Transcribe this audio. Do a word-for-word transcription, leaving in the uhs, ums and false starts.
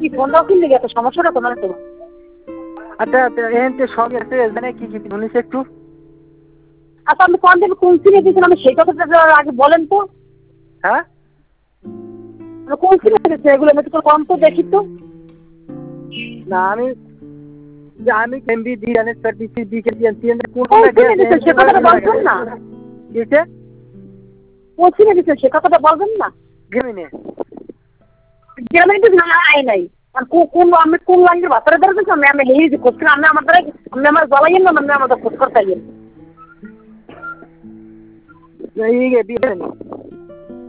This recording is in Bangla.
কি ফোন দাও কি লেগে এত সমস্যাটা তোমার তো? আচ্ছা এতে সব আছে মানে কি কি শুনিস একটু? আচ্ছা আপনি কোন দিন কোন সিনে দিয়েছেন আমি সেই কথাটা আগে বলেন তো। হ্যাঁ কোন সিনে দিয়েছে এগুলো আমি তো কম তো দেখি তো। না আমি আমি কেমবি দি জানেন সার্ভিস দি কে দি এনটিএন কোন কোন কোনটা সিনে দিয়েছেন সে কথাটা বলবেন না। কিসে? কোন সিনে দিয়েছেন সে কথাটা বলবেন না। গেমিনে গেমিনে তো না আই নাই আর কোন আমি কোন লাইনের বাতারে ধরেছি আমি আমি হেই যে কোশ্চেন আমি আমার দ্বারা আমি আমার জ্বালাইয়েন না আমি আমাদের কোশ্চেন করতে এই গে দিয়ে